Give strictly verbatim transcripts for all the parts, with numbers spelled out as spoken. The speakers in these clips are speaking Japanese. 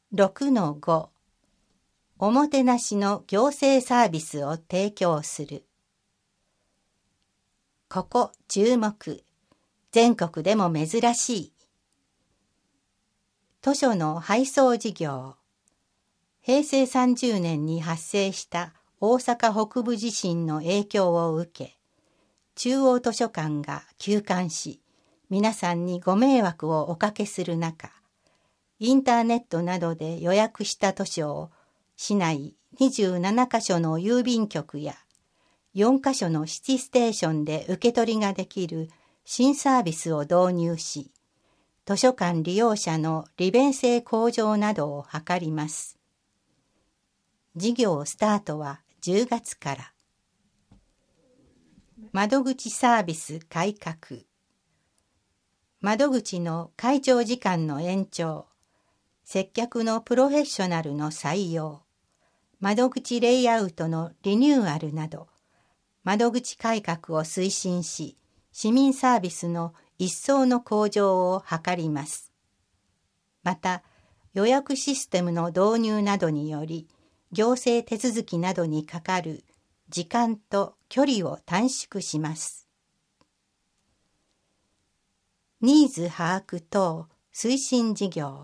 ろくのご おもてなしの行政サービスを提供する。ここ注目。全国でも珍しい。図書の配送事業。へいせいさんじゅうねんに発生した大阪北部地震の影響を受け、中央図書館が休館し、皆さんにご迷惑をおかけする中、インターネットなどで予約した図書を市内にじゅうななかしょの郵便局やよんかしょのシティステーションで受け取りができる新サービスを導入し、図書館利用者の利便性向上などを図ります。事業スタートはじゅうがつから。窓口サービス改革。窓口の開帳時間の延長、接客のプロフェッショナルの採用、窓口レイアウトのリニューアルなど、窓口改革を推進し、市民サービスの一層の向上を図ります。また、予約システムの導入などにより、行政手続きなどにかかる時間と距離を短縮します。ニーズ把握等推進事業。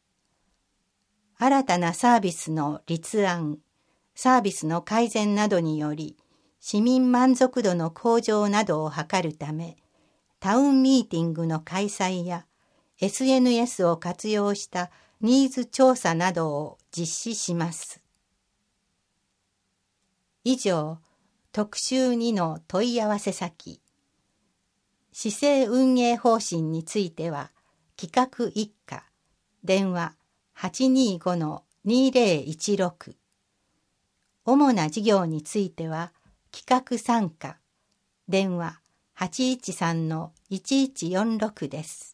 新たなサービスの立案、サービスの改善などにより、市民満足度の向上などを図るため、タウンミーティングの開催や エスエヌエス を活用したニーズ調査などを実施します。以上、特集にの問い合わせ先。市政運営方針については、企画一課、電話 はちにーごのにーぜろいちろく。主な事業については、企画参加、電話 はちいちさんのいちいちよんろく です。